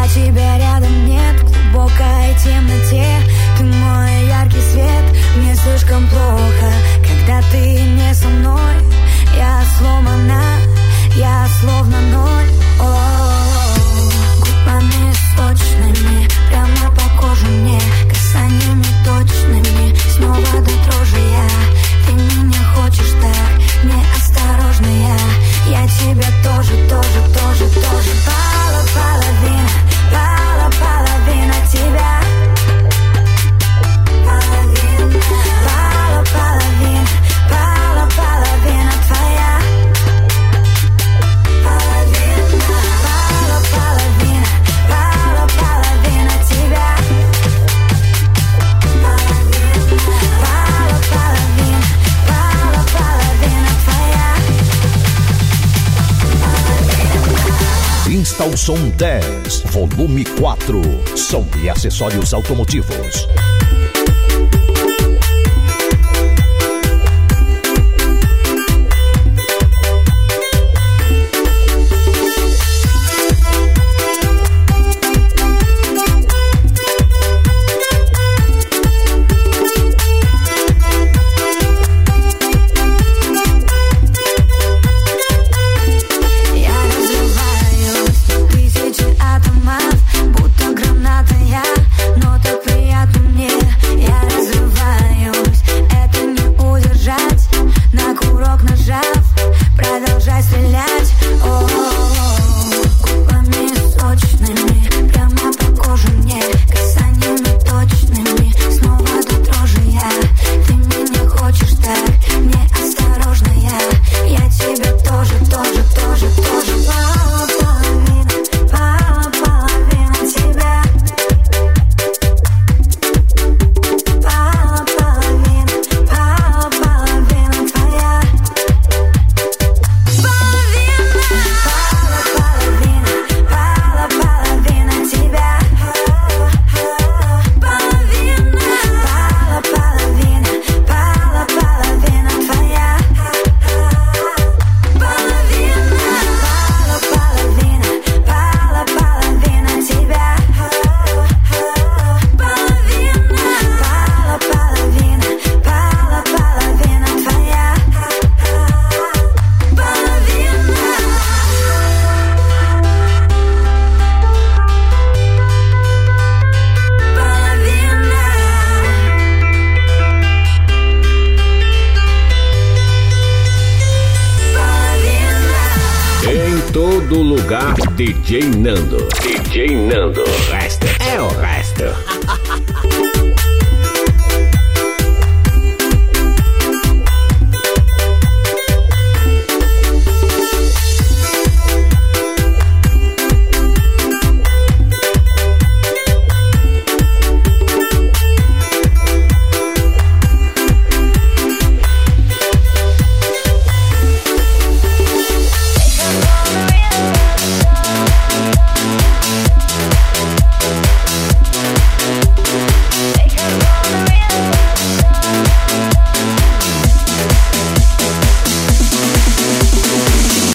тебя рядом нет в глубокой темноте. Ты мой яркий свет, мне слишком плохо, когда ты не со мной. Я сломана, я словно ноль. Губами сочными, прямо по коже мне, касаниями точными, снова до дрожи я. Ты меня хочешь так, неосторожно я тебя тоже. Половина тебя. Половина твоя. Половина тебя. Половina твоя. Insta o som 10, volume 4, som e acessórios automotivos. Будто граната я, но так приятно мне. Я разрываюсь, это не удержать. На курок нажав, продолжай стрелять. Губами сочными, прямо по коже мне, касаниями точными, снова до дрожи я. Ты меня хочешь так, неосторожно я тебя тоже. Todo lugar, DJ Nando. DJ Nando. O resto é o resto.